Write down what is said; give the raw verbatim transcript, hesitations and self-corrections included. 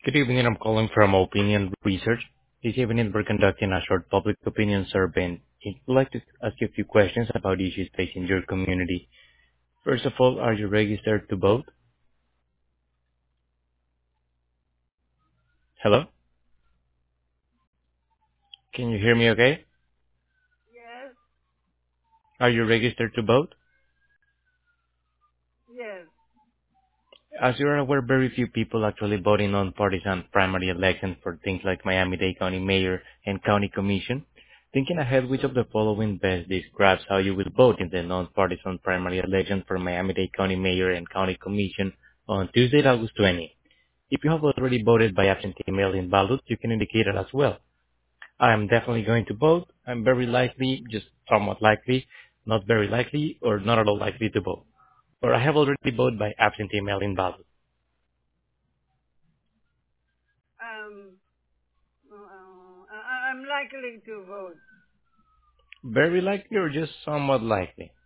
Good evening. I'm calling from Opinion Research. This evening, we're conducting a short public opinion survey, and I'd like to ask you a few questions about issues facing your community. First of all, are you registered to vote? Hello? Can you hear me okay? Yes, Are you registered to vote? yes. As you're aware, very few people actually vote in non-partisan primary elections for things like Miami-Dade County Mayor and County Commission. Thinking ahead, which of the following best describes how you will vote in the non-partisan primary election for Miami-Dade County Mayor and County Commission on Tuesday, August twentieth? If you have already voted by absentee mail-in ballot, you can indicate it as well. I am definitely going to vote. I'm very likely, just somewhat likely, not very likely, or not at all likely to vote. Or I have already voted by absentee mail-in ballot. Um, uh, I, I'm likely to vote. Very likely or just somewhat likely?